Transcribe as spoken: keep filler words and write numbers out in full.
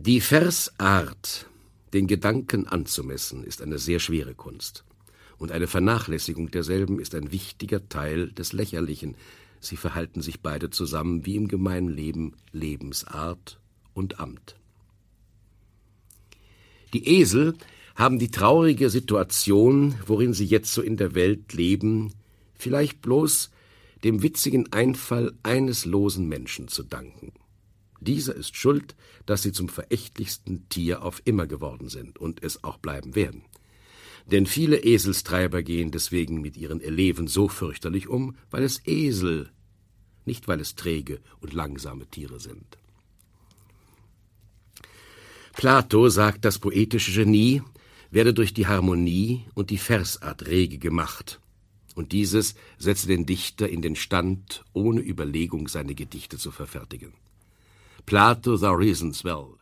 Die Versart, den Gedanken anzumessen, ist eine sehr schwere Kunst. Und eine Vernachlässigung derselben ist ein wichtiger Teil des Lächerlichen. Sie verhalten sich beide zusammen wie im Gemeinleben Lebensart und Amt. Die Esel haben die traurige Situation, worin sie jetzt so in der Welt leben, vielleicht bloß dem witzigen Einfall eines losen Menschen zu danken. Dieser ist schuld, dass sie zum verächtlichsten Tier auf immer geworden sind und es auch bleiben werden. Denn viele Eselstreiber gehen deswegen mit ihren Eleven so fürchterlich um, weil es Esel, nicht weil es träge und langsame Tiere sind. Plato sagt, das poetische Genie werde durch die Harmonie und die Versart rege gemacht, und dieses setze den Dichter in den Stand, ohne Überlegung seine Gedichte zu verfertigen. Plato, thou reasons well,